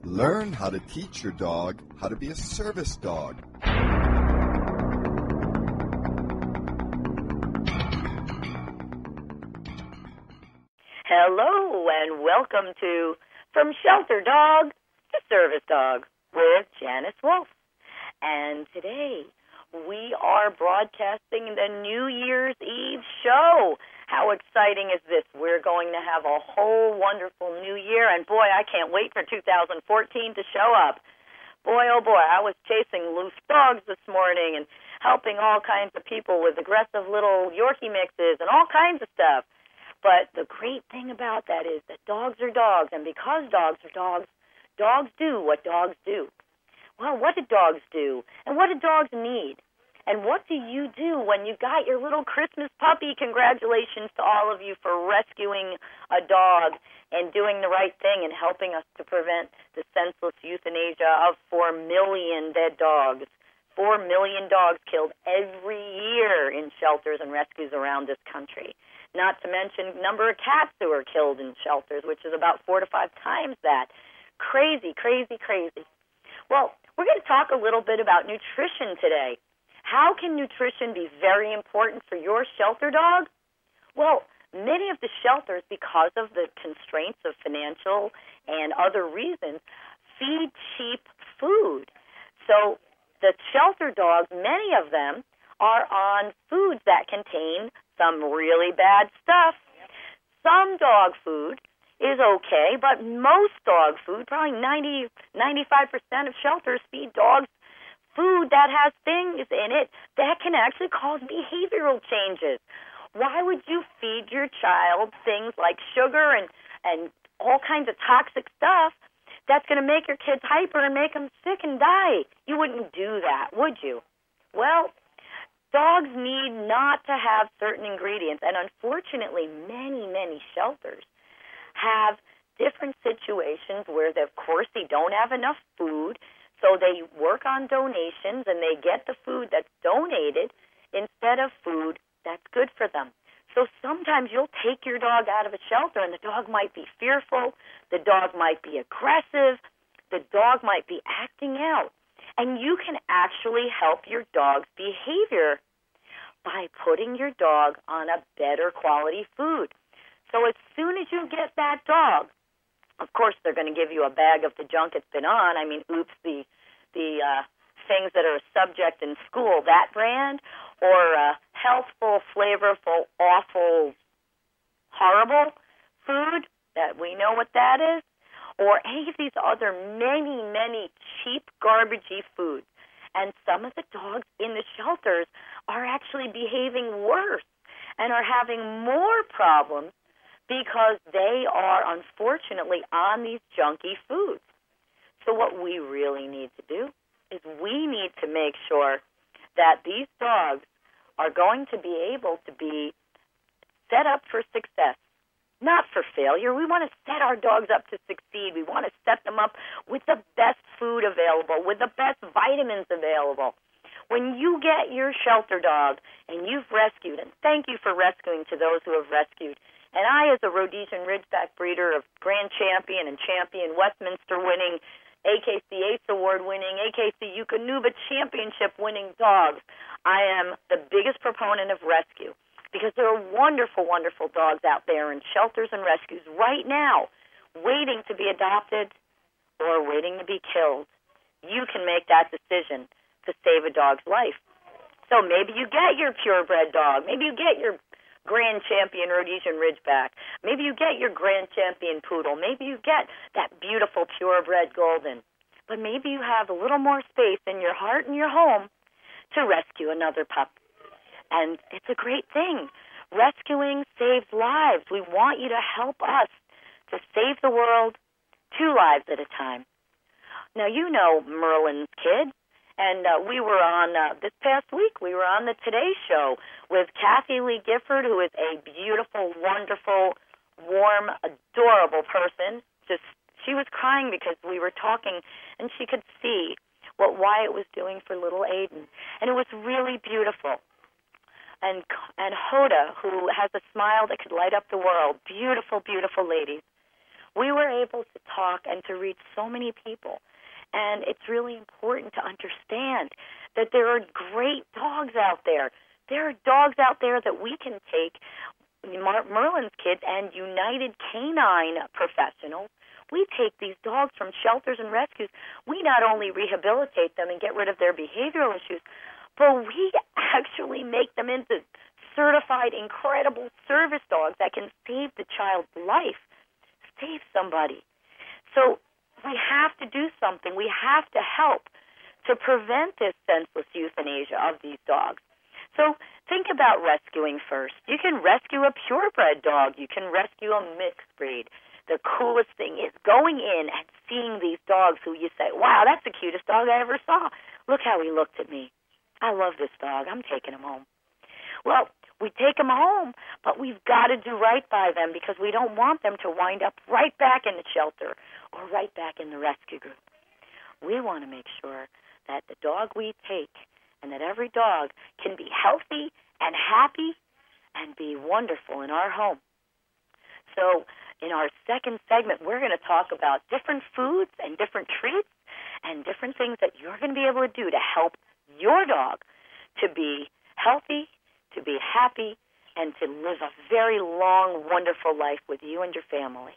Learn how to teach your dog how to be a service dog. Hello and welcome to From Shelter Dog to Service Dog with Janice Wolf. And today we are broadcasting the New Year's Eve show. How exciting is this? We're going to have a whole wonderful new year, and boy, I can't wait for 2014 to show up. Boy, oh boy, I was chasing loose dogs this morning and helping all kinds of people with aggressive little Yorkie mixes and all kinds of stuff. But the great thing about that is that dogs are dogs, and because dogs are dogs, dogs do what dogs do. Well, what do dogs do, and what do dogs need? And what do you do when you got your little Christmas puppy? Congratulations to all of you for rescuing a dog and doing the right thing and helping us to prevent the senseless euthanasia of 4 million dead dogs. 4 million dogs killed every year in shelters and rescues around this country. Not to mention the number of cats who are killed in shelters, which is about 4 to 5 times that. Crazy, crazy, crazy. Well, we're going to talk a little bit about nutrition today. How can nutrition be very important for your shelter dog? Well, many of the shelters, because of the constraints of financial and other reasons, feed cheap food. So the shelter dogs, many of them, are on foods that contain some really bad stuff. Some dog food is okay, but most dog food, probably 95% of shelters feed dogs food that has things in it that can actually cause behavioral changes. Why would you feed your child things like sugar and all kinds of toxic stuff that's going to make your kids hyper and make them sick and die? You wouldn't do that, would you? Well, dogs need not to have certain ingredients, and unfortunately, many, many shelters have different situations where, of course, they don't have enough food, so they work on donations and they get the food that's donated instead of food that's good for them. So sometimes you'll take your dog out of a shelter and the dog might be fearful, the dog might be aggressive, the dog might be acting out. And you can actually help your dog's behavior by putting your dog on a better quality food. So as soon as you get that dog, of course, they're going to give you a bag of the junk it's been on. I mean, oops, the things that are a subject in school, that brand, or healthful, flavorful, awful, horrible food that we know what that is, or any of these other many, many cheap, garbagey foods. And some of the dogs in the shelters are actually behaving worse and are having more problems because they are, unfortunately, on these junky foods. So what we really need to do is we need to make sure that these dogs are going to be able to be set up for success, not for failure. We want to set our dogs up to succeed. We want to set them up with the best food available, with the best vitamins available. When you get your shelter dog and you've rescued, and thank you for rescuing to those who have rescued, and I, as a Rhodesian Ridgeback breeder of Grand Champion and Champion Westminster winning, AKC Ace Award winning, AKC Eukanuba Championship winning dogs, I am the biggest proponent of rescue because there are wonderful, wonderful dogs out there in shelters and rescues right now waiting to be adopted or waiting to be killed. You can make that decision to save a dog's life. So maybe you get your purebred dog. Maybe you get your Grand Champion Rhodesian Ridgeback. Maybe you get your Grand Champion Poodle. Maybe you get that beautiful purebred Golden. But maybe you have a little more space in your heart and your home to rescue another pup. And it's a great thing. Rescuing saves lives. We want you to help us to save the world 2 lives at a time. Now, you know Merlin's Kid. And we were on, this past week, we were on the Today Show with Kathy Lee Gifford, who is a beautiful, wonderful, warm, adorable person. She was crying because we were talking, and she could see what Wyatt was doing for little Aiden. And it was really beautiful. And Hoda, who has a smile that could light up the world, beautiful, beautiful ladies. we were able to talk and to reach so many people. And it's really important to understand that there are great dogs out there. There are dogs out there that we can take, Merlin's Kids and United Canine Professionals. We take these dogs from shelters and rescues. We not only rehabilitate them and get rid of their behavioral issues, but we actually make them into certified, incredible service dogs that can save the child's life, save somebody. So we have to do something. We have to help to prevent this senseless euthanasia of these dogs. So think about rescuing first. You can rescue a purebred dog. You can rescue a mixed breed. The coolest thing is going in and seeing these dogs who you say, wow, that's the cutest dog I ever saw. Look how he looked at me. I love this dog. I'm taking him home. Well, we take them home, but we've got to do right by them because we don't want them to wind up right back in the shelter or right back in the rescue group. We want to make sure that the dog we take and that every dog can be healthy and happy and be wonderful in our home. So in our second segment, we're going to talk about different foods and different treats and different things that you're going to be able to do to help your dog to be healthy, to be happy, and to live a very long, wonderful life with you and your family.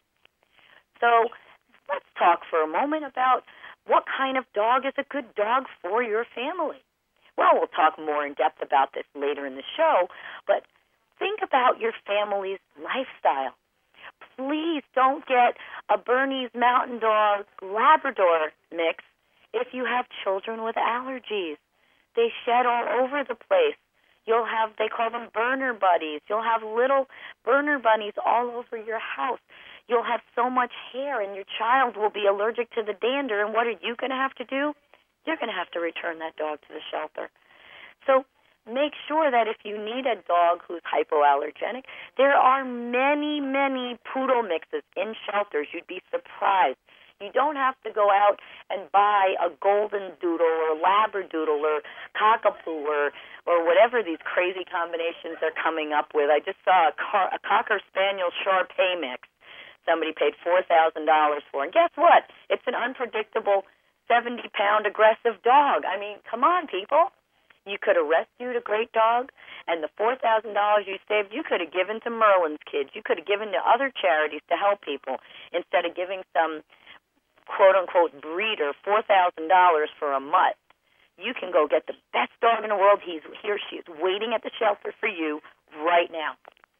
So let's talk for a moment about what kind of dog is a good dog for your family. Well, we'll talk more in depth about this later in the show, but think about your family's lifestyle. Please don't get a Bernese Mountain Dog Labrador mix if you have children with allergies. They shed all over the place. You'll have, they call them burner buddies. You'll have little burner bunnies all over your house. You'll have so much hair, and your child will be allergic to the dander. And what are you going to have to do? You're going to have to return that dog to the shelter. So make sure that if you need a dog who's hypoallergenic, there are many, many poodle mixes in shelters. You'd be surprised. You don't have to go out and buy a golden doodle or labradoodle or cockapoo or whatever these crazy combinations are coming up with. I just saw a Cocker Spaniel Shar-Pei mix somebody paid $4,000 for. And guess what? It's an unpredictable 70-pound aggressive dog. I mean, come on, people. You could have rescued a great dog, and the $4,000 you saved, you could have given to Merlin's Kids. You could have given to other charities to help people instead of giving some quote-unquote breeder $4,000 for a mutt. You can go get the best dog in the world. He or she is waiting at the shelter for you right now.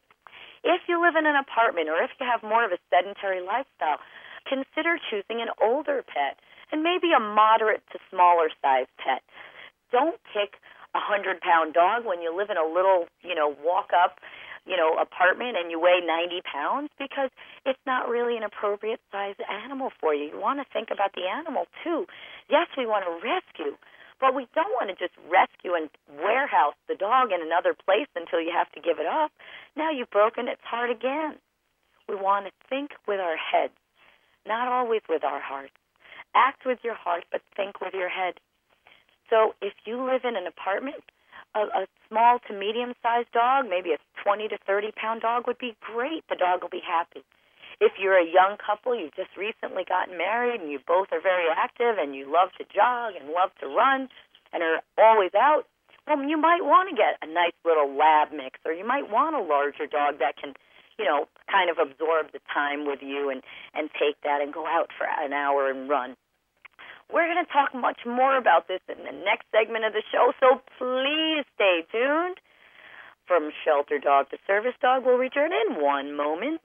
If you live in an apartment or if you have more of a sedentary lifestyle, consider choosing an older pet and maybe a moderate to smaller size pet. Don't pick a 100-pound dog when you live in a little, walk-up, apartment and you weigh 90 pounds because it's not really an appropriate size animal for you. You want to think about the animal, too. Yes, we want to rescue, but we don't want to just rescue and warehouse the dog in another place until you have to give it up. Now you've broken its heart again. We want to think with our heads, not always with our hearts. Act with your heart, but think with your head. So if you live in an apartment, a small to medium-sized dog, maybe a 20 to 30-pound dog would be great. The dog will be happy. If you're a young couple, you've just recently gotten married, and you both are very active, and you love to jog and love to run and are always out, well, you might want to get a nice little lab mix, or you might want a larger dog that can, kind of absorb the time with you and take that and go out for an hour and run. We're going to talk much more about this in the next segment of the show, so please stay tuned. From shelter dog to service dog, we'll return in one moment.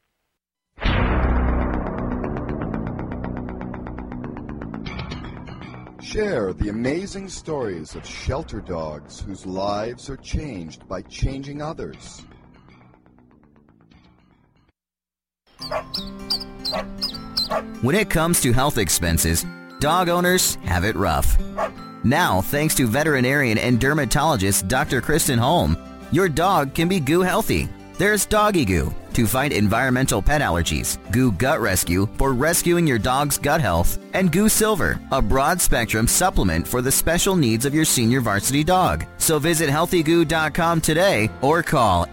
Share the amazing stories of shelter dogs whose lives are changed by changing others. When it comes to health expenses, dog owners have it rough. Now, thanks to veterinarian and dermatologist Dr. Kristen Holm, your dog can be goo healthy. There's Doggy Goo, to fight environmental pet allergies, Goo Gut Rescue for rescuing your dog's gut health, and Goo Silver, a broad-spectrum supplement for the special needs of your senior varsity dog. So visit healthygoo.com today or call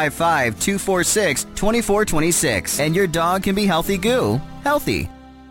855-246-2426 and your dog can be Healthy Goo. Healthy.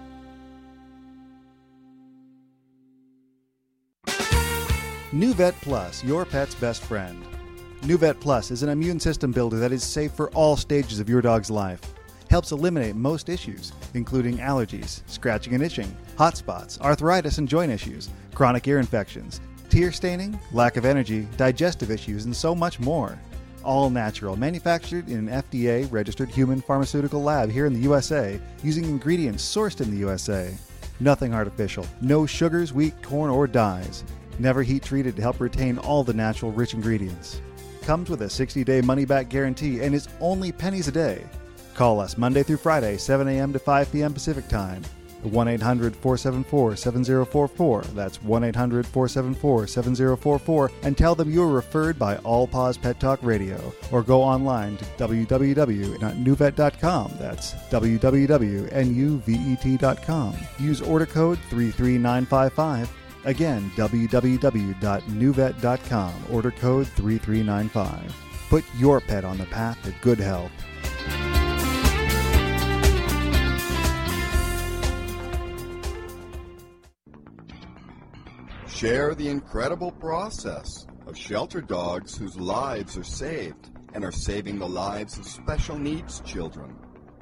NuVet Plus, your pet's best friend. NuVet Plus is an immune system builder that is safe for all stages of your dog's life. Helps eliminate most issues, including allergies, scratching and itching, hot spots, arthritis and joint issues, chronic ear infections, tear staining, lack of energy, digestive issues, and so much more. All natural, manufactured in an FDA-registered human pharmaceutical lab here in the USA, using ingredients sourced in the USA. Nothing artificial, no sugars, wheat, corn, or dyes. Never heat treated to help retain all the natural rich ingredients. Comes with a 60-day money-back guarantee and is only pennies a day. Call us Monday through Friday, 7 a.m. to 5 p.m. Pacific Time. 1-800-474-7044. That's 1-800-474-7044. And tell them you were referred by All Paws Pet Talk Radio. Or go online to www.nuvet.com. That's www.nuvet.com. Use order code 33955. Again, www.nuvet.com. Order code 3395. Put your pet on the path to good health. Share the incredible process of shelter dogs whose lives are saved and are saving the lives of special needs children.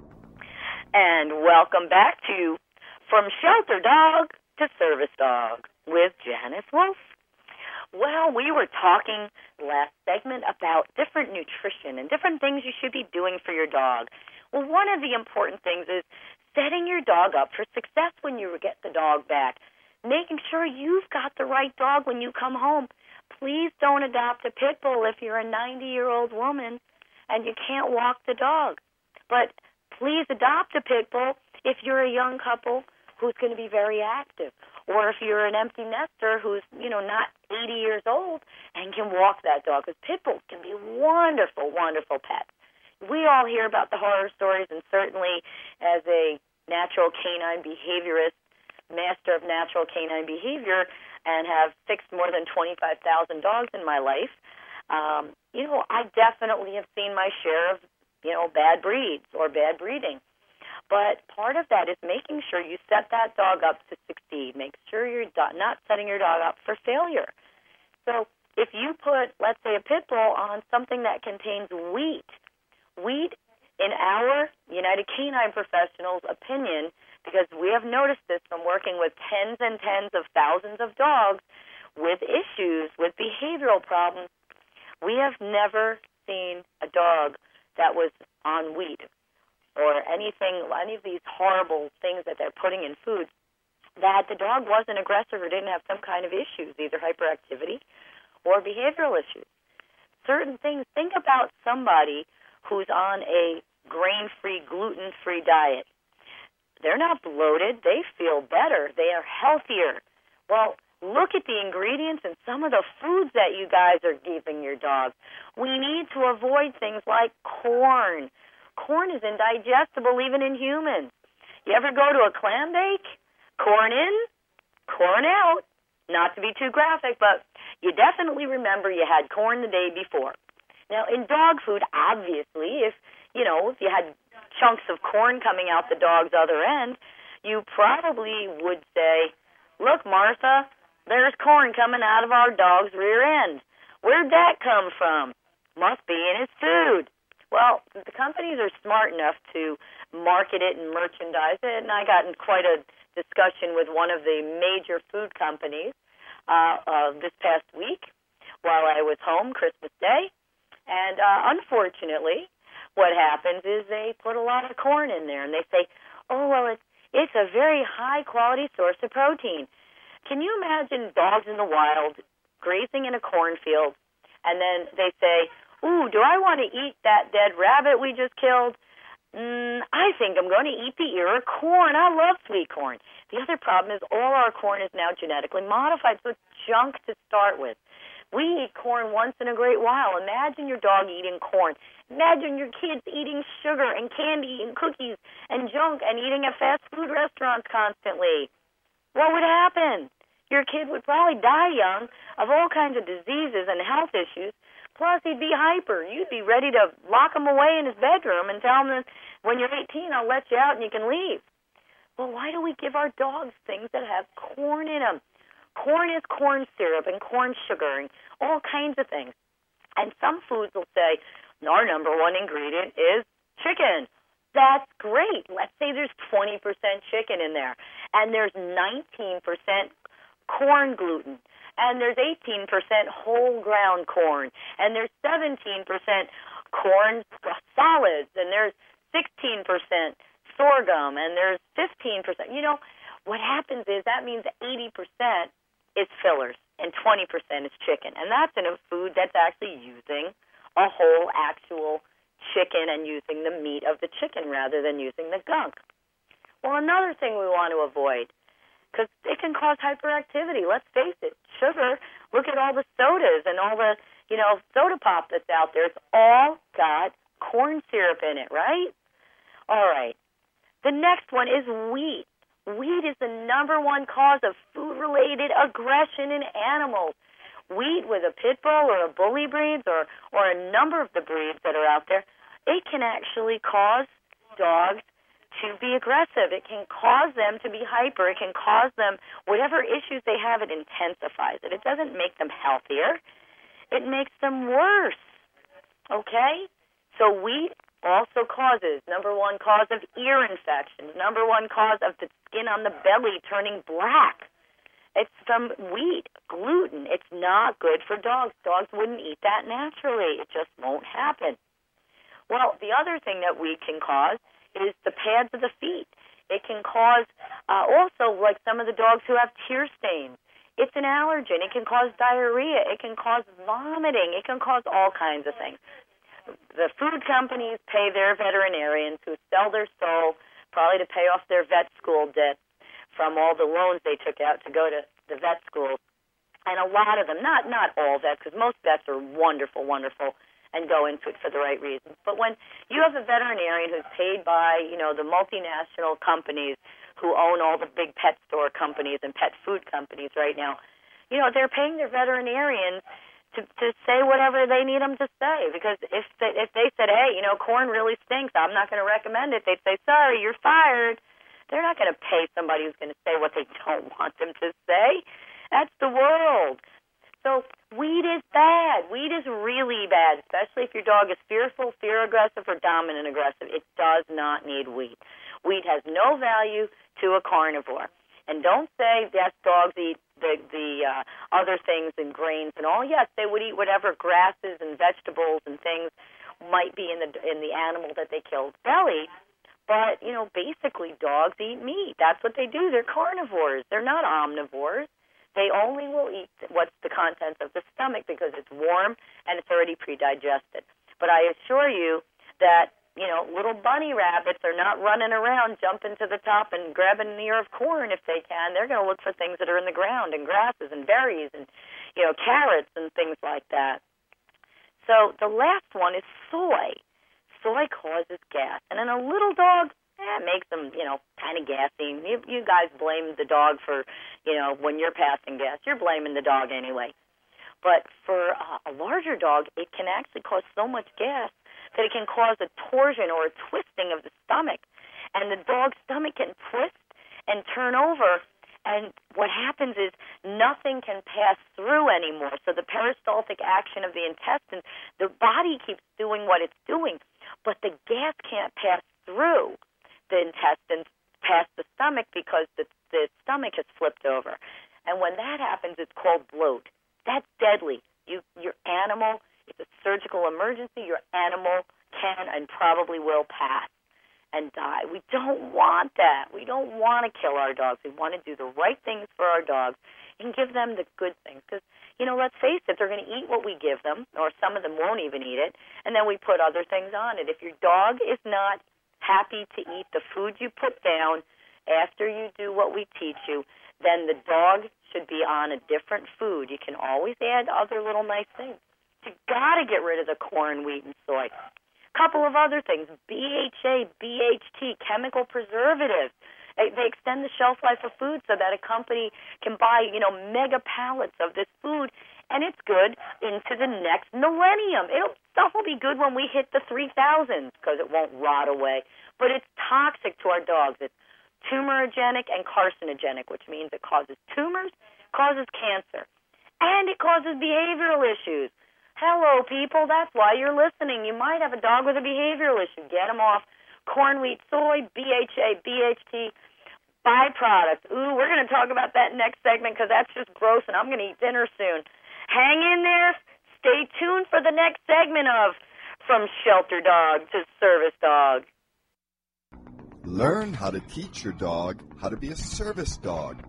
And welcome back to From Shelter Dog to Service Dog with Janice Wolf. Well, we were talking last segment about different nutrition and different things you should be doing for your dog. Well, one of the important things is setting your dog up for success when you get the dog back, making sure you've got the right dog when you come home. Please don't adopt a pit bull if you're a 90-year-old woman and you can't walk the dog. But please adopt a pit bull if you're a young couple who's going to be very active, or if you're an empty nester who's, not 80 years old and can walk that dog, because pit bulls can be wonderful, wonderful pets. We all hear about the horror stories, and certainly as a natural canine behaviorist, master of natural canine behavior, and have fixed more than 25,000 dogs in my life, I definitely have seen my share of, bad breeds or bad breeding. But part of that is making sure you set that dog up to succeed. Make sure you're not setting your dog up for failure. So if you put, let's say, a pit bull on something that contains wheat, in our United Canine Professionals' opinion, because we have noticed this from working with tens and tens of thousands of dogs with issues, with behavioral problems, we have never seen a dog that was on wheat or any of these horrible things that they're putting in food, that the dog wasn't aggressive or didn't have some kind of issues, either hyperactivity or behavioral issues. Certain things, think about somebody who's on a grain-free, gluten-free diet. They're not bloated. They feel better. They are healthier. Well, look at the ingredients and some of the foods that you guys are giving your dog. We need to avoid things like corn. Corn is indigestible even in humans. You ever go to a clam bake? Corn in, corn out. Not to be too graphic, but you definitely remember you had corn the day before. Now, in dog food, obviously, if you had chunks of corn coming out the dog's other end, you probably would say, "Look, Martha, there's corn coming out of our dog's rear end. Where'd that come from? Must be in his food." Well, the companies are smart enough to market it and merchandise it, and I got in quite a discussion with one of the major food companies this past week while I was home Christmas Day. And unfortunately, what happens is they put a lot of corn in there, and they say, "Oh, well, it's a very high-quality source of protein." Can you imagine dogs in the wild grazing in a cornfield, and then they say, "Ooh, do I want to eat that dead rabbit we just killed? I think I'm going to eat the ear of corn. I love sweet corn." The other problem is all our corn is now genetically modified, so it's junk to start with. We eat corn once in a great while. Imagine your dog eating corn. Imagine your kids eating sugar and candy and cookies and junk and eating at fast food restaurants constantly. What would happen? Your kid would probably die young of all kinds of diseases and health issues. Plus, he'd be hyper. You'd be ready to lock him away in his bedroom and tell him that when you're 18, I'll let you out and you can leave. Well, why do we give our dogs things that have corn in them? Corn is corn syrup and corn sugar and all kinds of things. And some foods will say, our number one ingredient is chicken. That's great. Let's say there's 20% chicken in there, and there's 19% corn gluten, and there's 18% whole ground corn, and there's 17% corn solids, and there's 16% sorghum, and there's 15%. You know, what happens is that means 80% is fillers and 20% is chicken, and that's in a food that's actually using a whole actual chicken and using the meat of the chicken rather than using the gunk. Well, another thing we want to avoid, because it can cause hyperactivity. Let's face it, sugar, look at all the sodas and all the, soda pop that's out there. It's all got corn syrup in it, right? All right. The next one is wheat. Wheat is the number one cause of food-related aggression in animals. Wheat with a pit bull or a bully breeds or a number of the breeds that are out there, it can actually cause dogs to be aggressive. It can cause them to be hyper. It can cause them, whatever issues they have, it intensifies it. It doesn't make them healthier. It makes them worse. Okay? So wheat also causes, number one cause of ear infections, number one cause of the skin on the belly turning black. It's from wheat, gluten. It's not good for dogs. Dogs wouldn't eat that naturally. It just won't happen. Well, the other thing that wheat can cause is the pads of the feet. It can cause also, like some of the dogs who have tear stains. It's an allergen. It can cause diarrhea. It can cause vomiting. It can cause all kinds of things. The food companies pay their veterinarians who sell their soul probably to pay off their vet school debt from all the loans they took out to go to the vet school. And a lot of them, not all vets, because most vets are wonderful, wonderful, and go into it for the right reasons. But when you have a veterinarian who's paid by, the multinational companies who own all the big pet store companies and pet food companies right now, they're paying their veterinarians to say whatever they need them to say. Because if they said, hey, corn really stinks, I'm not going to recommend it, they'd say, sorry, you're fired. They're not going to pay somebody who's going to say what they don't want them to say. That's the world. So wheat is bad. Wheat is really bad, especially if your dog is fearful, fear-aggressive, or dominant-aggressive. It does not need wheat. Wheat has no value to a carnivore. And don't say, yes, dogs eat the other things and grains and all. Yes, they would eat whatever grasses and vegetables and things might be in the animal that they killed belly. But, basically dogs eat meat. That's what they do. They're carnivores. They're not omnivores. They only will eat what's the contents of the stomach because it's warm and it's already pre-digested. But I assure you that, little bunny rabbits are not running around jumping to the top and grabbing an ear of corn if they can. They're going to look for things that are in the ground and grasses and berries and, carrots and things like that. So the last one is soy. Soy causes gas. And in a little dog, it makes them, kind of gassy. You guys blame the dog for, when you're passing gas. You're blaming the dog anyway. But for a larger dog, it can actually cause so much gas that it can cause a torsion or a twisting of the stomach. And the dog's stomach can twist and turn over. And what happens is nothing can pass through anymore. So the peristaltic action of the intestines, the body keeps doing what it's doing, but the gas can't pass through the intestines past the stomach because the stomach has flipped over. And when that happens, it's called bloat. That's deadly. Your animal, it's a surgical emergency. Your animal can and probably will pass and die. We don't want that. We don't want to kill our dogs. We want to do the right things for our dogs and give them the good things. Because, let's face it, they're going to eat what we give them, or some of them won't even eat it, and then we put other things on it. If your dog is not happy to eat the food you put down after you do what we teach you, then the dog should be on a different food. You can always add other little nice things. You got to get rid of the corn, wheat, and soy. couple of other things, BHA, BHT, chemical preservatives. They extend the shelf life of food so that a company can buy, mega pallets of this food, and it's good into the next millennium. Stuff will be good when we hit the 3000s because it won't rot away. But it's toxic to our dogs. It's tumorigenic and carcinogenic, which means it causes tumors, causes cancer, and it causes behavioral issues. Hello, people. That's why you're listening. You might have a dog with a behavioral issue. Get them off corn, wheat, soy, BHA, BHT, byproducts. Ooh, we're going to talk about that next segment because that's just gross, and I'm going to eat dinner soon. Hang in there. Stay tuned for the next segment of From Shelter Dog to Service Dog. Learn how to teach your dog how to be a service dog.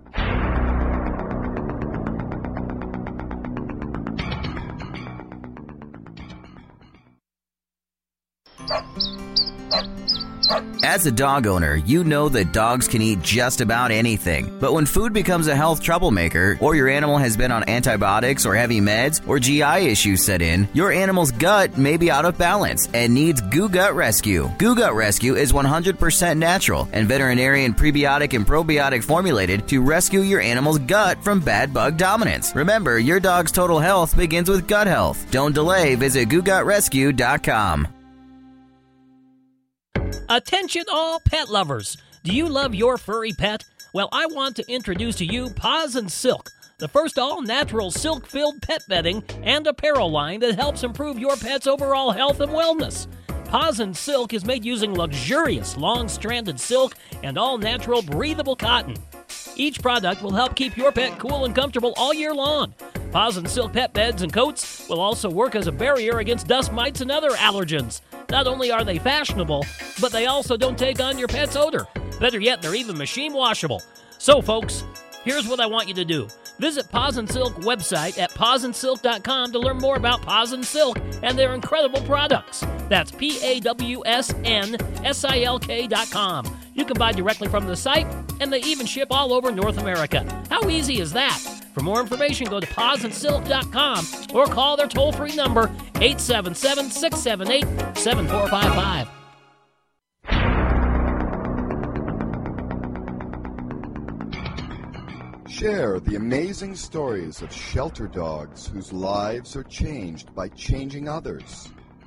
As a dog owner, you know that dogs can eat just about anything. But when food becomes a health troublemaker, or your animal has been on antibiotics or heavy meds, or GI issues set in, your animal's gut may be out of balance and needs Goo Gut Rescue. Goo Gut Rescue is 100% natural and veterinarian prebiotic and probiotic formulated to rescue your animal's gut from bad bug dominance. Remember, your dog's total health begins with gut health. Don't delay. Visit GooGutRescue.com. Attention all pet lovers. Do you love your furry pet? Well, I want to introduce to you Paws and Silk, the first all-natural silk-filled pet bedding and apparel line that helps improve your pet's overall health and wellness. Paws and Silk is made using luxurious long-stranded silk and all-natural breathable cotton. Each product will help keep your pet cool and comfortable all year long. Paws and Silk pet beds and coats will also work as a barrier against dust mites and other allergens. Not only are they fashionable, but they also don't take on your pet's odor. Better yet, they're even machine washable. So, folks, here's what I want you to do. Visit Paws and Silk website at pawsandsilk.com to learn more about Paws and Silk and their incredible products. That's PAWSNSILK.com. You can buy directly from the site, and they even ship all over North America. How easy is that? For more information, go to pawsandsilk.com or call their toll-free number, 877-678-7455. Share the amazing stories of shelter dogs whose lives are changed by changing others.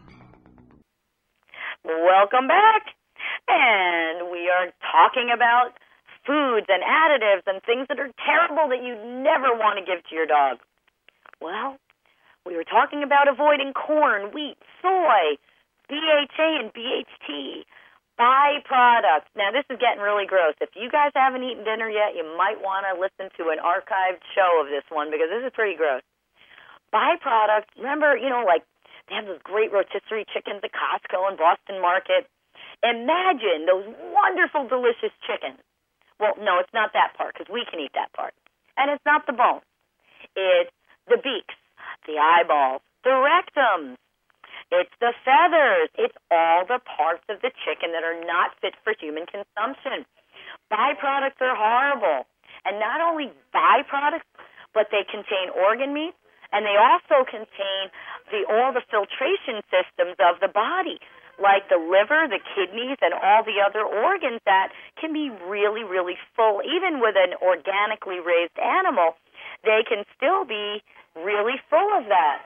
Welcome back. And we are talking about foods and additives and things that are terrible that you never want to give to your dog. Well, we were talking about avoiding corn, wheat, soy, BHA and BHT, byproducts. Now, this is getting really gross. If you guys haven't eaten dinner yet, you might want to listen to an archived show of this one because this is pretty gross. Byproducts, remember, like they have those great rotisserie chickens at Costco and Boston Market. Imagine those wonderful, delicious chickens. Well, no, it's not that part because we can eat that part. And it's not the bone. It's the beaks, the eyeballs, the rectums. It's the feathers. It's all the parts of the chicken that are not fit for human consumption. Byproducts are horrible. And not only byproducts, but they contain organ meat, and they also contain all the filtration systems of the body, like the liver, the kidneys, and all the other organs that can be really, really full. Even with an organically raised animal, they can still be really full of that.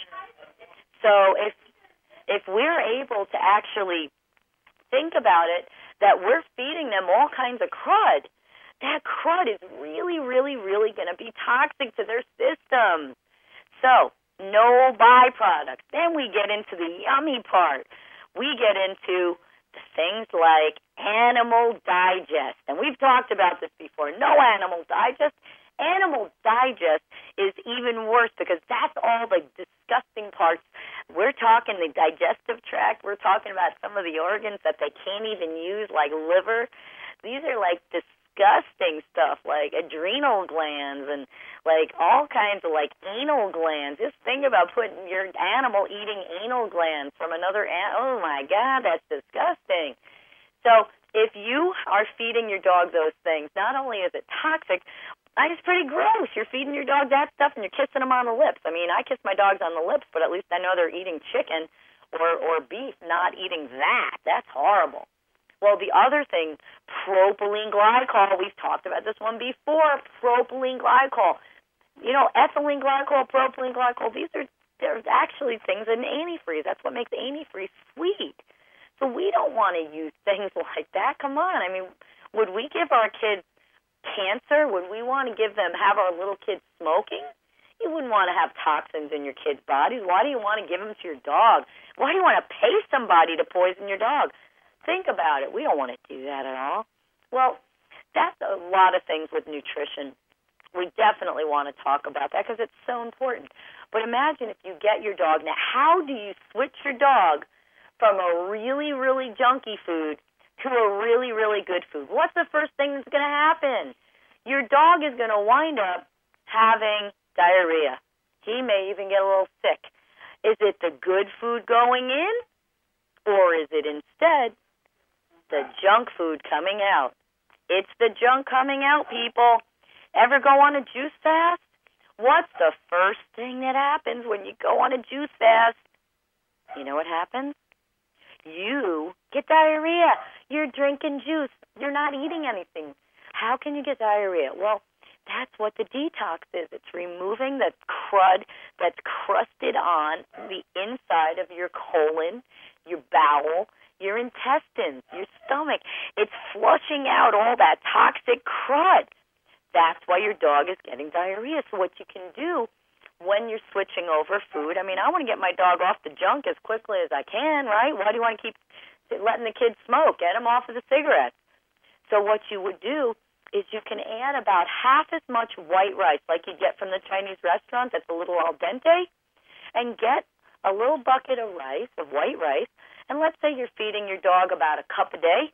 So if we're able to actually think about it, that we're feeding them all kinds of crud, that crud is really, really, really going to be toxic to their system. So, no byproducts. Then we get into the yummy part. We get into things like Animal Digest. And we've talked about this before. No Animal Digest. Animal Digest is even worse because that's all the disgusting parts. We're talking the digestive tract. We're talking about some of the organs that they can't even use, like liver. These are like disgusting stuff, like adrenal glands and like all kinds of like anal glands. Just think about putting your animal eating anal glands from another animal. Oh my God, that's disgusting. So if you are feeding your dog those things, not only is it toxic, it's pretty gross. You're feeding your dog that stuff and you're kissing them on the lips. I mean, I kiss my dogs on the lips, but at least I know they're eating chicken. or beef, not eating that. That's horrible. Well, the other thing, propylene glycol, we've talked about this one before, propylene glycol. You know, ethylene glycol, propylene glycol, they're actually things in antifreeze. That's what makes antifreeze sweet. So we don't want to use things like that. Come on. I mean, would we give our kids cancer? Would we want to have our little kids smoking? You wouldn't want to have toxins in your kids' bodies. Why do you want to give them to your dog? Why do you want to pay somebody to poison your dog? Think about it. We don't want to do that at all. Well, that's a lot of things with nutrition. We definitely want to talk about that because it's so important. But imagine if you get your dog. Now, how do you switch your dog from a really, really junky food to a really, really good food? What's the first thing that's going to happen? Your dog is going to wind up having diarrhea. He may even get a little sick. Is it the good food going in, or is it instead the junk food coming out? It's the junk coming out, people. Ever go on a juice fast? What's the first thing that happens when you go on a juice fast? You know what happens? You get diarrhea. You're drinking juice. You're not eating anything. How can you get diarrhea? Well, that's what the detox is. It's removing the crud that's crusted on the inside of your colon, your bowel, your intestines, your stomach. It's flushing out all that toxic crud. That's why your dog is getting diarrhea. So what you can do when you're switching over food, I mean, I want to get my dog off the junk as quickly as I can, right? Why do you want to keep letting the kids smoke? Get them off of the cigarettes. So what you would do is you can add about half as much white rice like you get from the Chinese restaurant that's a little al dente, and get a little bucket of rice, of white rice, and let's say you're feeding your dog about a cup a day.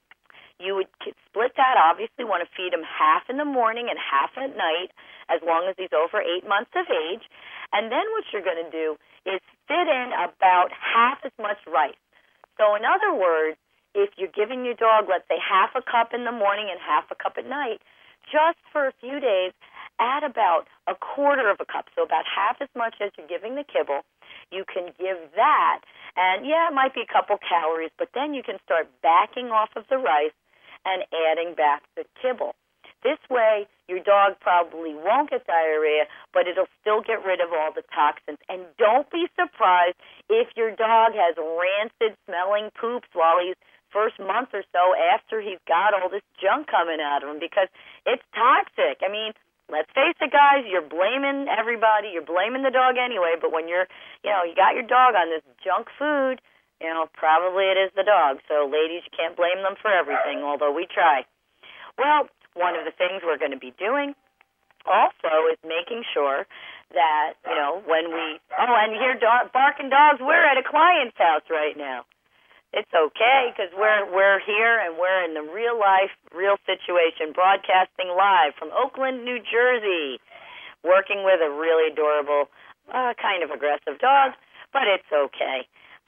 You would split that. Obviously, want to feed him half in the morning and half at night, as long as he's over 8 months of age. And then what you're going to do is fit in about half as much rice. So in other words, if you're giving your dog, let's say, half a cup in the morning and half a cup at night, just for a few days, add about a quarter of a cup, so about half as much as you're giving the kibble. You can give that, and yeah, it might be a couple calories, but then you can start backing off of the rice and adding back the kibble. This way, your dog probably won't get diarrhea, but it'll still get rid of all the toxins. And don't be surprised if your dog has rancid-smelling poops while he's first month or so after he's got all this junk coming out of him, because it's toxic. I mean, let's face it, guys, you're blaming everybody. You're blaming the dog anyway, but when you got your dog on this junk food, probably it is the dog. So, ladies, you can't blame them for everything, although we try. Well, one of the things we're going to be doing also is making sure that, when and you hear barking dogs, we're at a client's house right now. It's okay, because we're here and we're in the real life, real situation, broadcasting live from Oakland, New Jersey, working with a really adorable, kind of aggressive dog, but it's okay.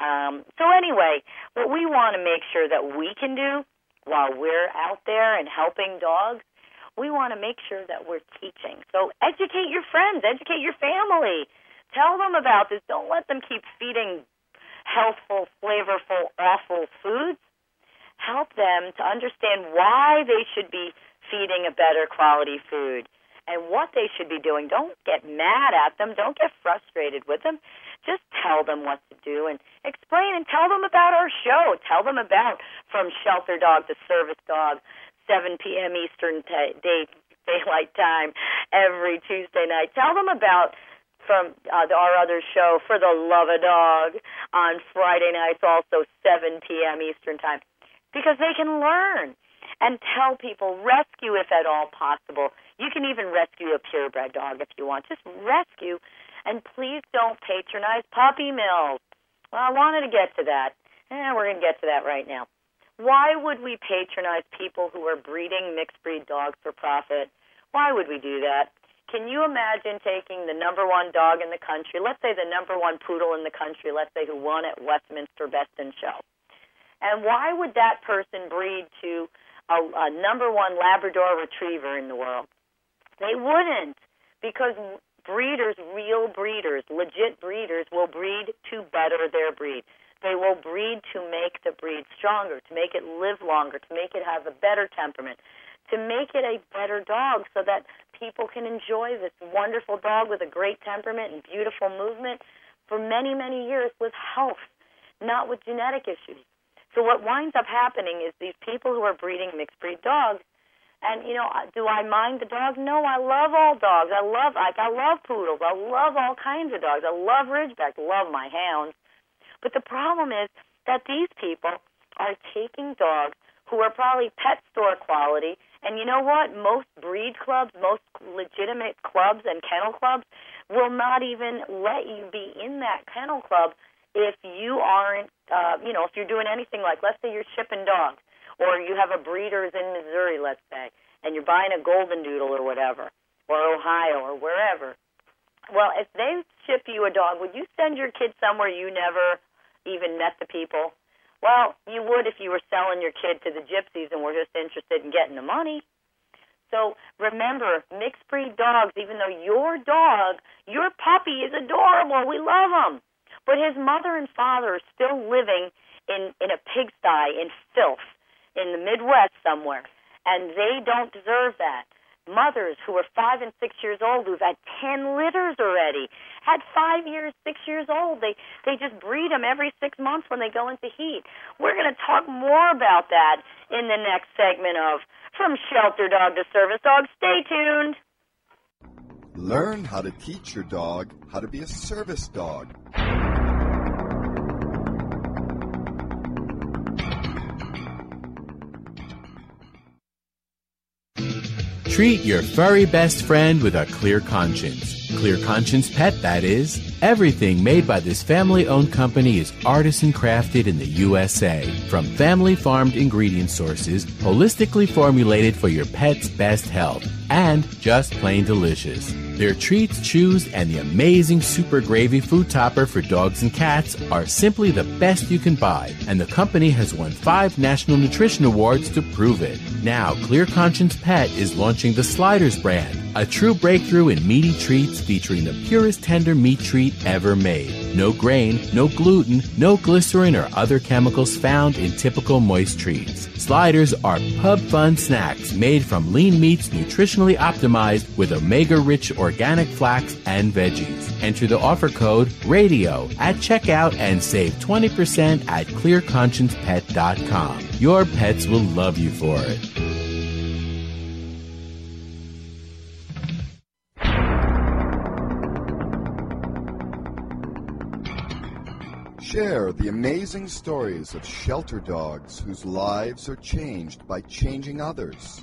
So anyway, what we want to make sure that we can do while we're out there and helping dogs, we want to make sure that we're teaching. So educate your friends, educate your family. Tell them about this. Don't let them keep feeding healthful, flavorful, awful foods. Help them to understand why they should be feeding a better quality food and what they should be doing. Don't get mad at them. Don't get frustrated with them. Just tell them what to do and explain, and tell them about our show. Tell them about From Shelter Dog to Service Dog, 7 p.m. Eastern Daylight Time every Tuesday night. Tell them about from our other show, For the Love of Dog, on Friday nights, also 7 p.m. Eastern Time, because they can learn. And tell people, rescue if at all possible. You can even rescue a purebred dog if you want. Just rescue, and please don't patronize puppy mills. Well, I wanted to get to that. We're going to get to that right now. Why would we patronize people who are breeding mixed breed dogs for profit? Why would we do that? Can you imagine taking the number one dog in the country, let's say the number one poodle in the country, let's say who won at Westminster Best in Show, and why would that person breed to a number one Labrador Retriever in the world? They wouldn't, because breeders, real breeders, legit breeders, will breed to better their breed. They will breed to make the breed stronger, to make it live longer, to make it have a better temperament, to make it a better dog so that people can enjoy this wonderful dog with a great temperament and beautiful movement for many, many years with health, not with genetic issues. So what winds up happening is these people who are breeding mixed breed dogs, and, do I mind the dog? No, I love all dogs. I love poodles. I love all kinds of dogs. I love Ridgebacks. I love my hounds. But the problem is that these people are taking dogs who are probably pet store quality, and you know what? Most breed clubs, most legitimate clubs and kennel clubs will not even let you be in that kennel club if you aren't, if you're doing anything like, let's say you're shipping dogs, or you have a breeders in Missouri, let's say, and you're buying a golden doodle or whatever, or Ohio or wherever. Well, if they ship you a dog, would you send your kid somewhere you never even met the people? Well, you would if you were selling your kid to the gypsies and were just interested in getting the money. So remember, mixed breed dogs, even though your dog, your puppy is adorable, we love him, but his mother and father are still living in a pigsty, in filth, in the Midwest somewhere, and they don't deserve that. Mothers who are 5 and 6 years old who've had 10 litters already, had 5 years, 6 years old. They just breed them every 6 months when they go into heat. We're going to talk more about that in the next segment of From Shelter Dog to Service Dog. Stay tuned. Learn how to teach your dog how to be a service dog. Treat your furry best friend with a clear conscience. Clear Conscience Pet, that is. Everything made by this family-owned company is artisan crafted in the USA. From family-farmed ingredient sources, holistically formulated for your pet's best health, and just plain delicious. Their treats, chews, and the amazing super gravy food topper for dogs and cats are simply the best you can buy, and the company has won 5 National Nutrition Awards to prove it. Now, Clear Conscience Pet is launching the Sliders brand, a true breakthrough in meaty treats featuring the purest tender meat treat ever made. No grain, no gluten, no glycerin or other chemicals found in typical moist treats. Sliders are pub-fun snacks made from lean meats nutritionally optimized with omega-rich organic flax and veggies. Enter the offer code RADIO at checkout and save 20% at clearconsciencepet.com. Your pets will love you for it. Share the amazing stories of shelter dogs whose lives are changed by changing others.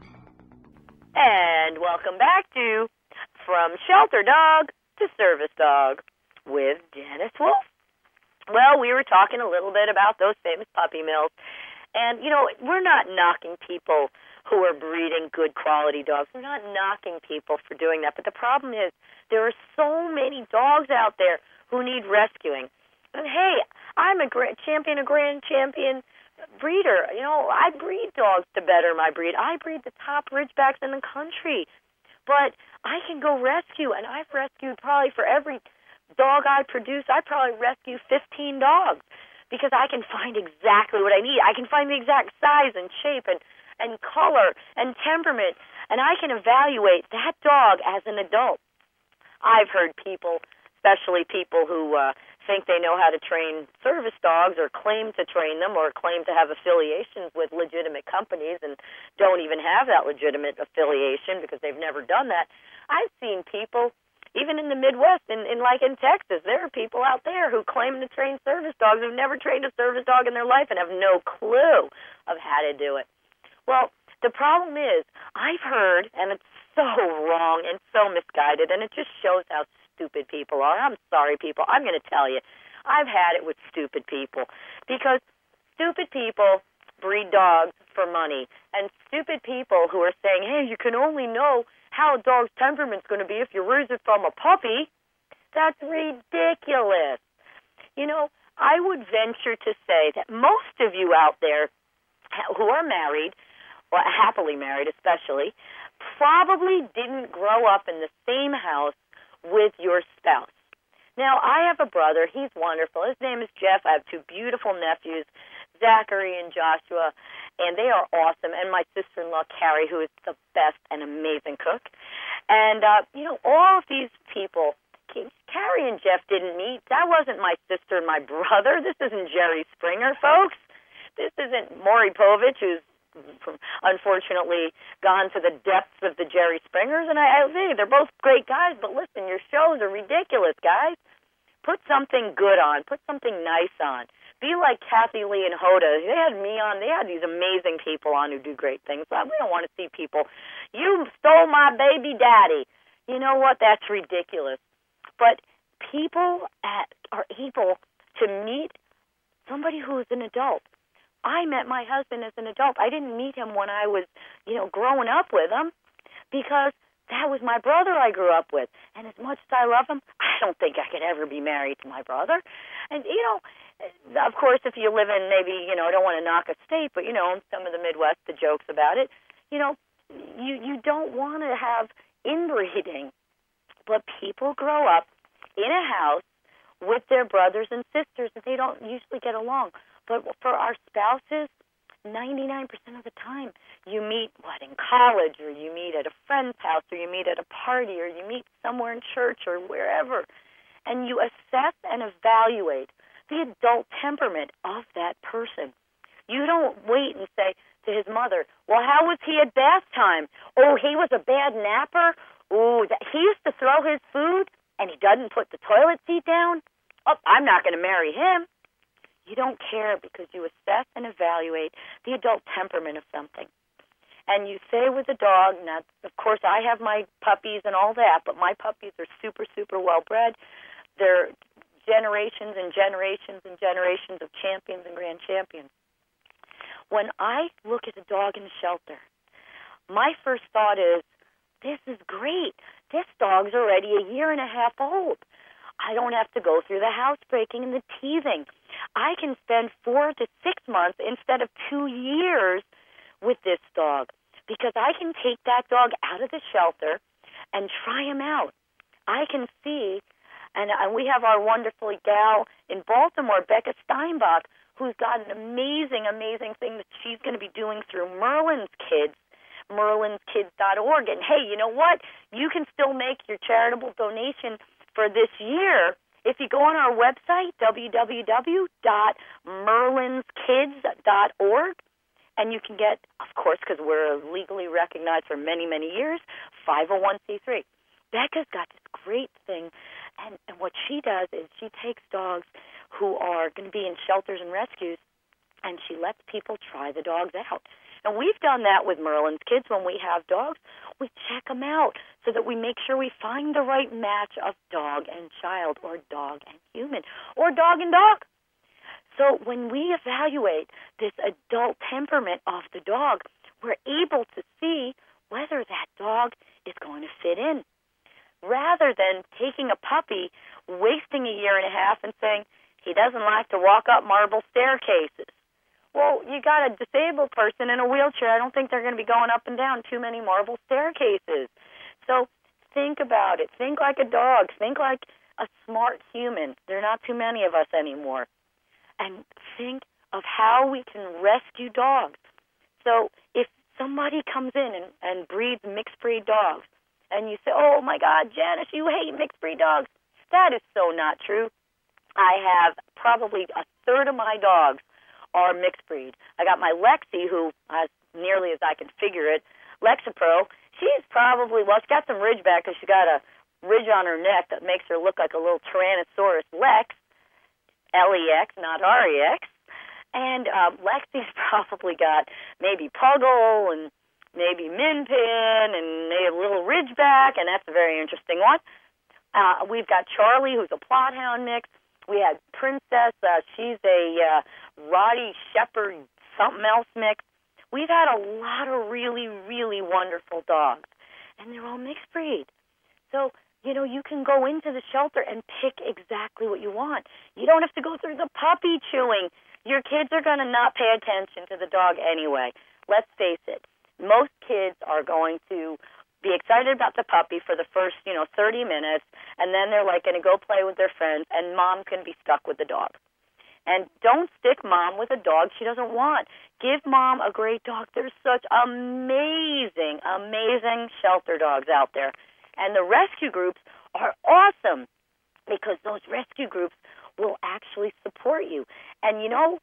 And welcome back to From Shelter Dog to Service Dog with Janice Wolf. Well, we were talking a little bit about those famous puppy mills. And, we're not knocking people who are breeding good quality dogs. We're not knocking people for doing that. But the problem is there are so many dogs out there who need rescuing. And, hey, I'm a grand champion breeder. I breed dogs to better my breed. I breed the top Ridgebacks in the country. But I can go rescue, and I've rescued probably for every dog I produce, I probably rescue 15 dogs because I can find exactly what I need. I can find the exact size and shape and color and temperament, and I can evaluate that dog as an adult. I've heard people, especially people who think they know how to train service dogs or claim to train them or claim to have affiliations with legitimate companies and don't even have that legitimate affiliation because they've never done that. I've seen people, even in the Midwest, in Texas, there are people out there who claim to train service dogs who've never trained a service dog in their life and have no clue of how to do it. Well, the problem is, I've heard, and it's so wrong and so misguided, and it just shows how stupid people are. I'm sorry, people. I'm going to tell you, I've had it with stupid people because stupid people breed dogs for money, and stupid people who are saying, hey, you can only know how a dog's temperament's going to be if you raise it from a puppy. That's ridiculous. I would venture to say that most of you out there who are married, or happily married especially, probably didn't grow up in the same house with your spouse. Now, I have a brother. He's wonderful. His name is Jeff. I have two beautiful nephews, Zachary and Joshua, and they are awesome. And my sister-in-law, Carrie, who is the best and amazing cook. And, all of these people, Carrie and Jeff didn't meet. That wasn't my sister and my brother. This isn't Jerry Springer, folks. This isn't Maury Povich, who's unfortunately gone to the depths of the Jerry Springers. And I say they're both great guys, but listen, your shows are ridiculous, guys. Put something good on. Put something nice on. Be like Kathy Lee and Hoda. They had me on. They had these amazing people on who do great things. We don't want to see people, you stole my baby daddy. You know what? That's ridiculous. But people are able to meet somebody who is an adult. I met my husband as an adult. I didn't meet him when I was, growing up with him, because that was my brother I grew up with. And as much as I love him, I don't think I could ever be married to my brother. And, of course, if you live in maybe, I don't want to knock a state, but, in some of the Midwest, the jokes about it, you don't want to have inbreeding. But people grow up in a house with their brothers and sisters, and they don't usually get along. But for our spouses, 99% of the time, you meet, in college, or you meet at a friend's house, or you meet at a party, or you meet somewhere in church or wherever, and you assess and evaluate the adult temperament of that person. You don't wait and say to his mother, well, how was he at bath time? Oh, he was a bad napper? Oh, he used to throw his food, and he doesn't put the toilet seat down? Oh, I'm not going to marry him. You don't care because you assess and evaluate the adult temperament of something. And you say with a dog, now, of course, I have my puppies and all that, but my puppies are super, super well-bred. They're generations and generations and generations of champions and grand champions. When I look at a dog in the shelter, my first thought is, this is great. This dog's already 1.5 years old. I don't have to go through the housebreaking and the teething. I can spend 4 to 6 months instead of 2 years with this dog, because I can take that dog out of the shelter and try him out. I can see, and we have our wonderful gal in Baltimore, Becca Steinbach, who's got an amazing, amazing thing that she's going to be doing through Merlin's Kids, merlinskids.org. And hey, you know what? You can still make your charitable donation for this year if you go on our website, www.merlinskids.org, and you can get, of course, because we're legally recognized for many, many years, 501c3. Becca's got this great thing, and what she does is she takes dogs who are going to be in shelters and rescues, and she lets people try the dogs out. And we've done that with Merlin's Kids. When we have dogs, we check them out so that we make sure we find the right match of dog and child, or dog and human, or dog and dog. So when we evaluate this adult temperament of the dog, we're able to see whether that dog is going to fit in, rather than taking a puppy, wasting 1.5 years, and saying, he doesn't like to walk up marble staircases. Well, you got a disabled person in a wheelchair. I don't think they're going to be going up and down too many marble staircases. So think about it. Think like a dog. Think like a smart human. There are not too many of us anymore. And think of how we can rescue dogs. So if somebody comes in and breeds mixed breed dogs, and you say, oh, my God, Janice, you hate mixed breed dogs, that is so not true. I have probably 1/3 of my dogs are mixed breed. I got my Lexi, who, as nearly as I can figure it, Lexapro, she's probably, well, she's got some ridgeback because she's got a ridge on her neck that makes her look like a little Tyrannosaurus Lex, L-E-X, not R-E-X. And Lexi's probably got maybe Puggle and maybe Minpin and maybe a little ridgeback, and that's a very interesting one. We've got Charlie, who's a Plothound mix. We had Princess. She's a Roddy Shepherd something else mix. We've had a lot of really, really wonderful dogs, and they're all mixed breed. So, you can go into the shelter and pick exactly what you want. You don't have to go through the puppy chewing. Your kids are going to not pay attention to the dog anyway. Let's face it. Most kids are going to be excited about the puppy for the first, 30 minutes, and then they're like going to go play with their friends, and mom can be stuck with the dog. And don't stick mom with a dog she doesn't want. Give mom a great dog. There's such amazing, amazing shelter dogs out there. And the rescue groups are awesome because those rescue groups will actually support you. And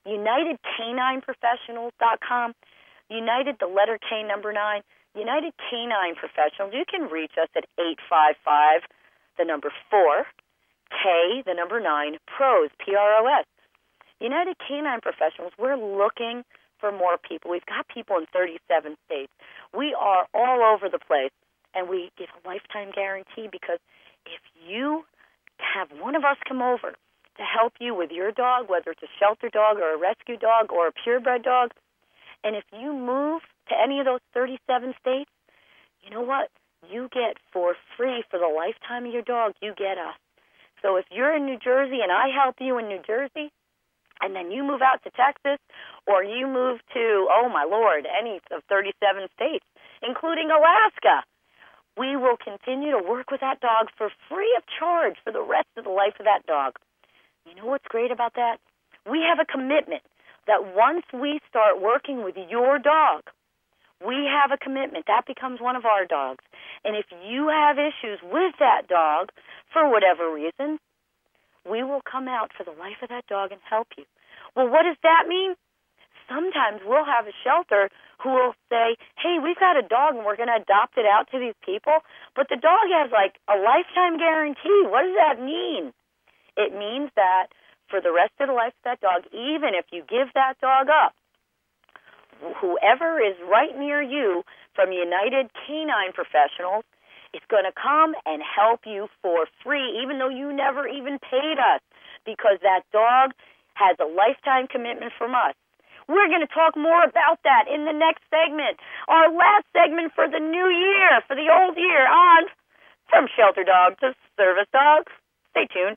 UnitedCanineProfessionals.com, United, the letter K, number 9, United Canine Professionals, you can reach us at 855, the number 4, K, the number 9, PROS, P-R-O-S. United Canine Professionals, we're looking for more people. We've got people in 37 states. We are all over the place, and we give a lifetime guarantee because if you have one of us come over to help you with your dog, whether it's a shelter dog or a rescue dog or a purebred dog, and if you move to any of those 37 states, you know what? You get for free for the lifetime of your dog, you get us. So if you're in New Jersey and I help you in New Jersey, and then you move out to Texas, or you move to, oh my Lord, any of 37 states, including Alaska, we will continue to work with that dog for free of charge for the rest of the life of that dog. You know what's great about that? We have a commitment that once we start working with your dog, we have a commitment. That becomes one of our dogs. And if you have issues with that dog, for whatever reason, we will come out for the life of that dog and help you. Well, what does that mean? Sometimes we'll have a shelter who will say, hey, we've got a dog and we're going to adopt it out to these people, but the dog has like a lifetime guarantee. What does that mean? It means that for the rest of the life of that dog, even if you give that dog up, whoever is right near you from United Canine Professionals is going to come and help you for free, even though you never even paid us, because that dog has a lifetime commitment from us. We're going to talk more about that in the next segment, our last segment for the new year, for the old year, on From Shelter Dog to Service Dog. Stay tuned.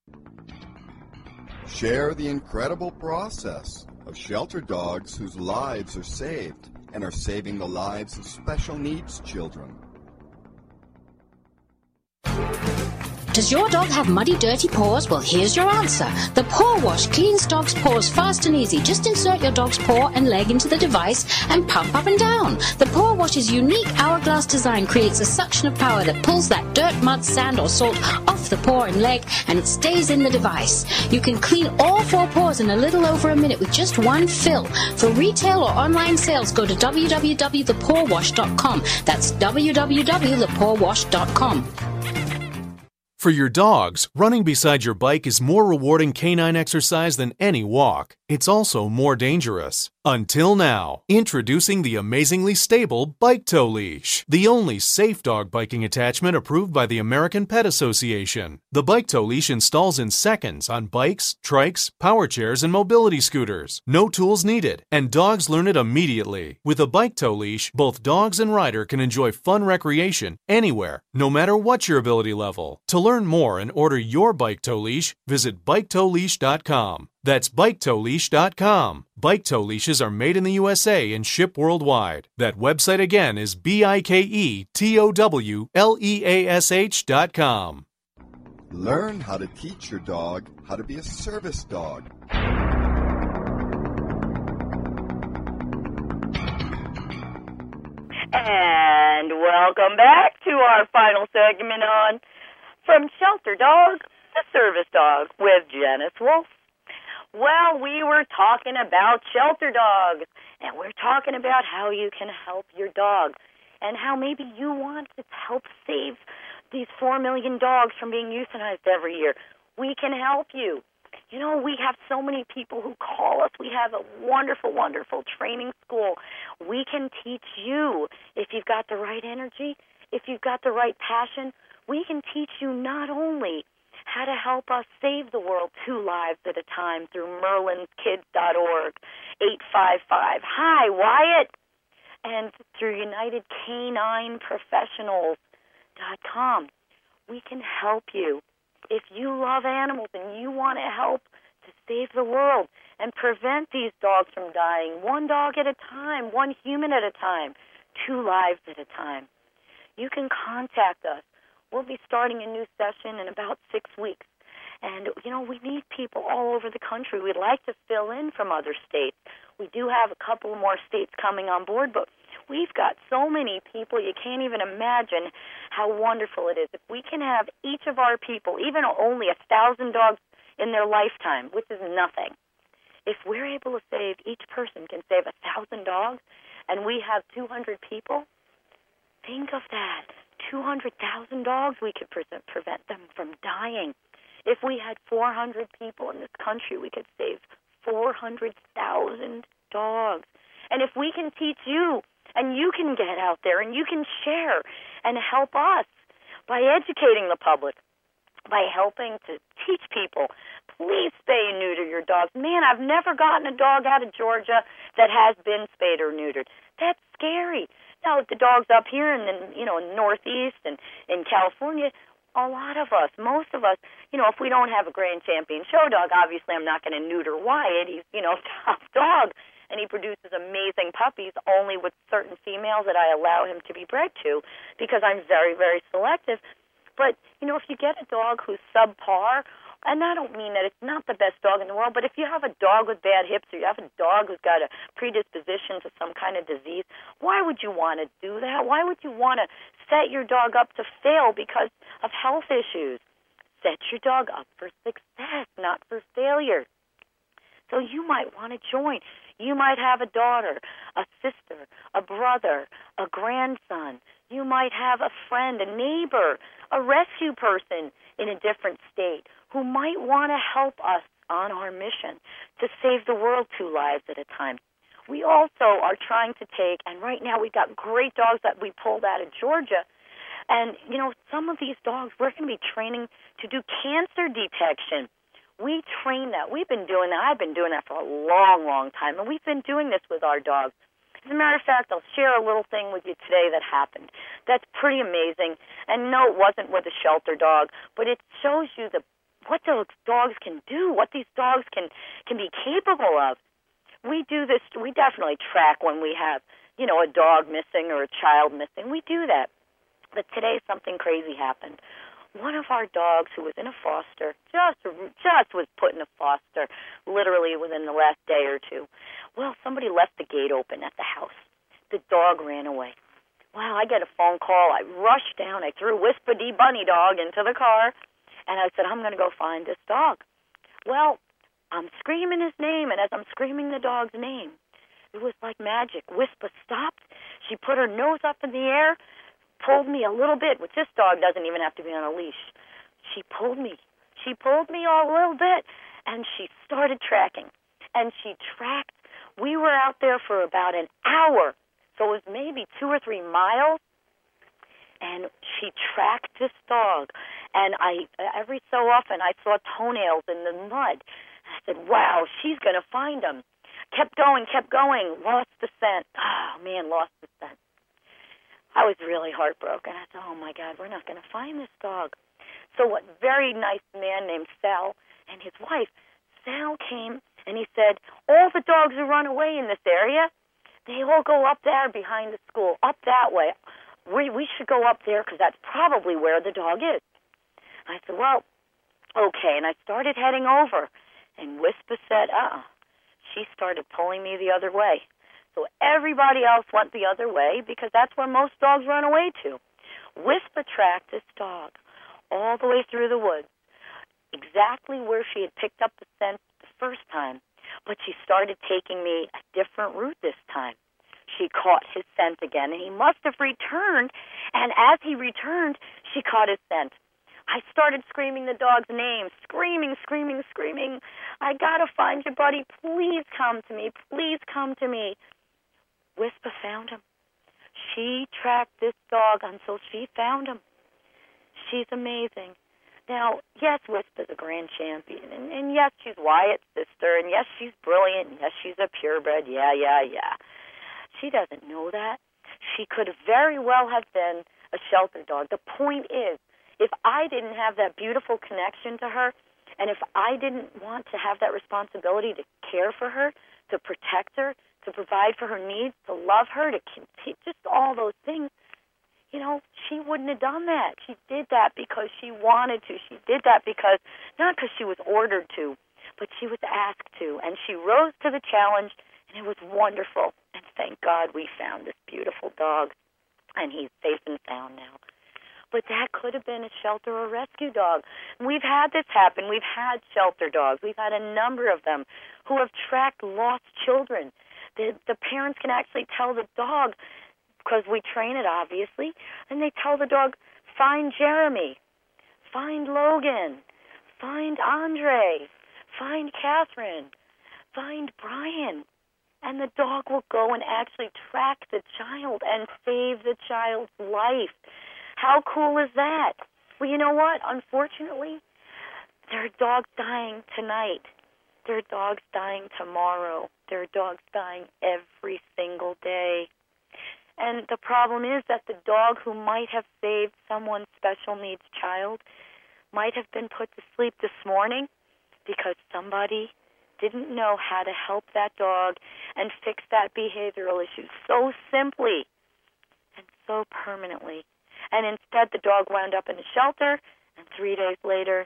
Share the incredible process of shelter dogs whose lives are saved and are saving the lives of special needs children. Does your dog have muddy, dirty paws? Well, here's your answer. The Paw Wash cleans dogs' paws fast and easy. Just insert your dog's paw and leg into the device and pump up and down. The Paw Wash's unique hourglass design creates a suction of power that pulls that dirt, mud, sand, or salt off the paw and leg, and it stays in the device. You can clean all 4 paws in a little over a minute with just one fill. For retail or online sales, go to www.thepawwash.com. That's www.thepawwash.com. For your dogs, running beside your bike is more rewarding canine exercise than any walk. It's also more dangerous. Until now, introducing the amazingly stable Bike Tow Leash, the only safe dog biking attachment approved by the American Pet Association. The Bike Tow Leash installs in seconds on bikes, trikes, power chairs, and mobility scooters. No tools needed, and dogs learn it immediately. With a Bike Tow Leash, both dogs and rider can enjoy fun recreation anywhere, no matter what your ability level. To learn more and order your Bike Tow Leash, visit BikeTowLeash.com. That's BikeTowLeash.com. Bike Tow Leashes are made in the USA and ship worldwide. That website again is BikeTowLeash.com. Learn how to teach your dog how to be a service dog. And welcome back to our final segment on From Shelter Dog to Service Dog with Janice Wolf. Well, we were talking about shelter dogs, and we're talking about how you can help your dog, and how maybe you want to help save these 4 million dogs from being euthanized every year. We can help you. You know, we have so many people who call us. We have a wonderful, wonderful training school. We can teach you if you've got the right energy, if you've got the right passion. We can teach you not only how to help us save the world 2 lives at a time through merlinskids.org, 855-HI, Wyatt, and through UnitedCanineProfessionals.com. We can help you. If you love animals and you want to help to save the world and prevent these dogs from dying, 1 dog at a time, 1 human at a time, 2 lives at a time, you can contact us. We'll be starting a new session in about 6 weeks. And, we need people all over the country. We'd like to fill in from other states. We do have a couple more states coming on board, but we've got so many people, you can't even imagine how wonderful it is. If we can have each of our people, even only 1,000 dogs in their lifetime, which is nothing, if we're able to save, each person can save 1,000 dogs, and we have 200 people, think of that. 200,000 dogs, we could prevent them from dying. If we had 400 people in this country, we could save 400,000 dogs. And if we can teach you, and you can get out there, and you can share and help us by educating the public, by helping to teach people, please spay and neuter your dogs. Man, I've never gotten a dog out of Georgia that has been spayed or neutered. That's scary. Now, the dogs up here in the, in the Northeast and in California, a lot of us, most of us, if we don't have a Grand Champion show dog, obviously I'm not going to neuter Wyatt. He's, top dog, and he produces amazing puppies only with certain females that I allow him to be bred to because I'm very, very selective. But, if you get a dog who's subpar, and I don't mean that it's not the best dog in the world, but if you have a dog with bad hips or you have a dog who's got a predisposition to some kind of disease, why would you want to do that? Why would you want to set your dog up to fail because of health issues? Set your dog up for success, not for failure. So you might want to join. You might have a daughter, a sister, a brother, a grandson. You might have a friend, a neighbor, a rescue person in a different state who might want to help us on our mission to save the world 2 lives at a time. We also are trying to take, and right now we've got great dogs that we pulled out of Georgia. And, some of these dogs, we're going to be training to do cancer detection. We train that. We've been doing that. I've been doing that for a long, long time, and we've been doing this with our dogs. As a matter of fact, I'll share a little thing with you today that happened. That's pretty amazing. And no, it wasn't with a shelter dog, but it shows you what those dogs can do, what these dogs can be capable of. We do this. We definitely track when we have, a dog missing or a child missing. We do that. But today something crazy happened. One of our dogs who was in a foster, just was put in a foster literally within the last day or two. Well, somebody left the gate open at the house. The dog ran away. Wow, I get a phone call. I rushed down. I threw Whisper D Bunny Dog into the car, and I said, I'm going to go find this dog. Well, I'm screaming his name, and as I'm screaming the dog's name, it was like magic. Whisper stopped. She put her nose up in the air, pulled me a little bit, which this dog doesn't even have to be on a leash. She pulled me a little bit, and she started tracking. And she tracked. We were out there for about an hour, so it was maybe 2 or 3 miles, and she tracked this dog. And every so often I saw toenails in the mud. I said, wow, she's going to find him. Kept going, lost the scent. Oh, man, lost the scent. I was really heartbroken. I thought, oh, my God, we're not going to find this dog. So a very nice man named Sal and his wife, Sal came and he said, all the dogs who run away in this area, they all go up there behind the school, up that way. We should go up there because that's probably where the dog is. I said, well, okay. And I started heading over. And Whisper said, She started pulling me the other way. So everybody else went the other way because that's where most dogs run away to. Whisper tracked this dog all the way through the woods, exactly where she had picked up the scent the first time, but she started taking me a different route this time. She caught his scent again, and he must have returned, and as he returned, she caught his scent. I started screaming the dog's name, screaming. I gotta find you, buddy. Please come to me. Please come to me. Whisper found him. She tracked this dog until she found him. She's amazing. Now, yes, Whisper's a grand champion, and yes, she's Wyatt's sister, and yes, she's brilliant, and yes, she's a purebred, yeah. She doesn't know that. She could very well have been a shelter dog. The point is, if I didn't have that beautiful connection to her, and if I didn't want to have that responsibility to care for her, to protect her, to provide for her needs, to love her, to just all those things, wouldn't have done that. She did that because she wanted to. She did that because, not because she was ordered to, but she was asked to. And she rose to the challenge, and it was wonderful. And thank God we found this beautiful dog, and he's safe and sound now. But that could have been a shelter or rescue dog. And we've had this happen. We've had shelter dogs. We've had a number of them who have tracked lost children. The parents can actually tell the dog, because we train it, obviously, and they tell the dog, find Jeremy, find Logan, find Andre, find Catherine, find Brian. And the dog will go and actually track the child and save the child's life. How cool is that? Well, you know what? Unfortunately, there are dogs dying tonight. There are dogs dying tomorrow. There are dogs dying every single day. And the problem is that the dog who might have saved someone's special needs child might have been put to sleep this morning because somebody didn't know how to help that dog and fix that behavioral issue so simply and so permanently. And instead, the dog wound up in a shelter, and 3 days later,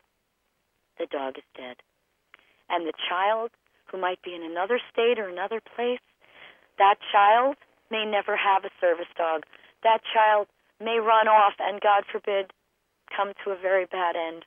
the dog is dead. And the child, who might be in another state or another place, that child may never have a service dog. That child may run off and, God forbid, come to a very bad end.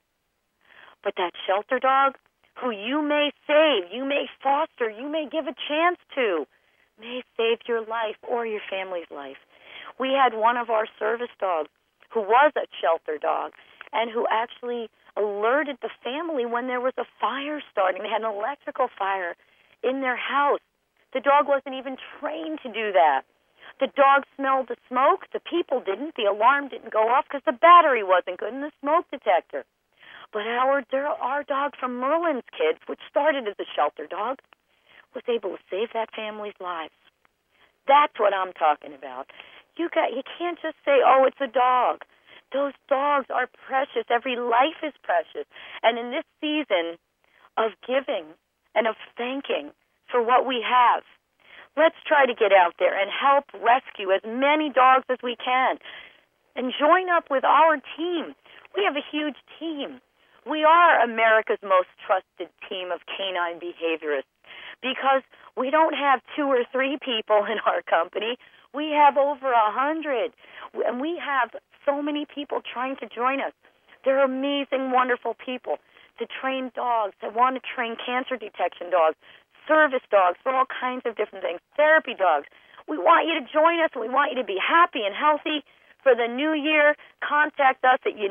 But that shelter dog, who you may save, you may foster, you may give a chance to, may save your life or your family's life. We had one of our service dogs who was a shelter dog and who actually alerted the family when there was a fire starting. They had an electrical fire in their house. The dog wasn't even trained to do that. The dog smelled the smoke. The people didn't. The alarm didn't go off because the battery wasn't good in the smoke detector. But our dog from Merlin's Kids, which started as a shelter dog, was able to save that family's lives. That's what I'm talking about. You can't just say, oh, it's a dog. Those dogs are precious. Every life is precious. And in this season of giving and of thanking for what we have, let's try to get out there and help rescue as many dogs as we can. And join up with our team. We have a huge team. We are America's most trusted team of canine behaviorists because we don't have 2 or 3 people in our company. We have over 100, and we have so many people trying to join us. They're amazing, wonderful people to train dogs, that want to train cancer detection dogs, service dogs for all kinds of different things, therapy dogs. We want you to join us, and we want you to be happy and healthy. For the new year, contact us at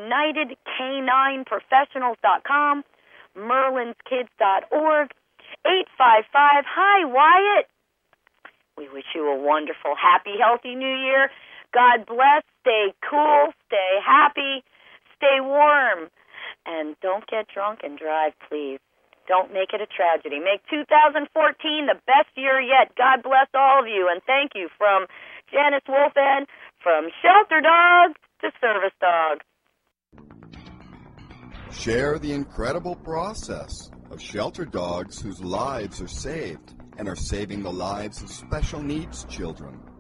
UnitedCanineProfessionals.com, merlinskids.org, 855. Hi, Wyatt. We wish you a wonderful, happy, healthy new year. God bless. Stay cool. Stay happy. Stay warm. And don't get drunk and drive, please. Don't make it a tragedy. Make 2014 the best year yet. God bless all of you. And thank you from Janice Wolf and from Shelter Dog to Service Dog. Share the incredible process of shelter dogs whose lives are saved and are saving the lives of special needs children.